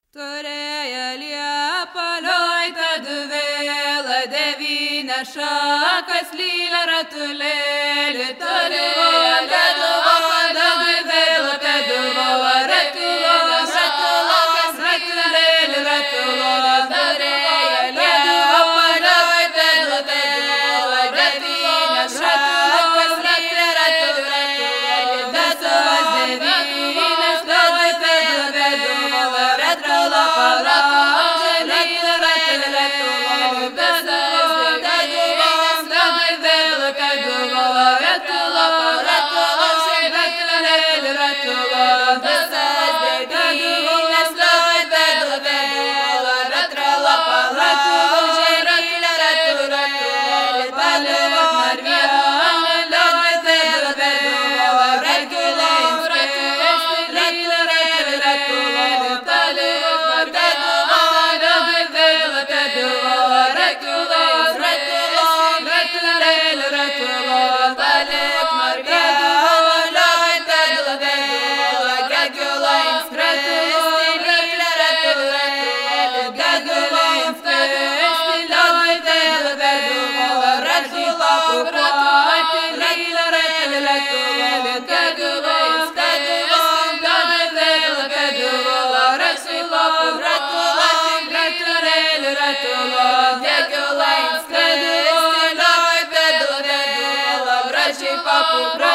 Turėjo liepą liojta duvėlą, devynia šakas lylę ratulėlį. Turėjo liepą duvėlą, peduvo ratulėlį, šatulakas ratulėlį, ratulėlį. Turėjo liepą liojta duvėlą, devynia šakas lylę ratulėlį. Dasas devynias liojta duvėlą, ratulėlį. Papu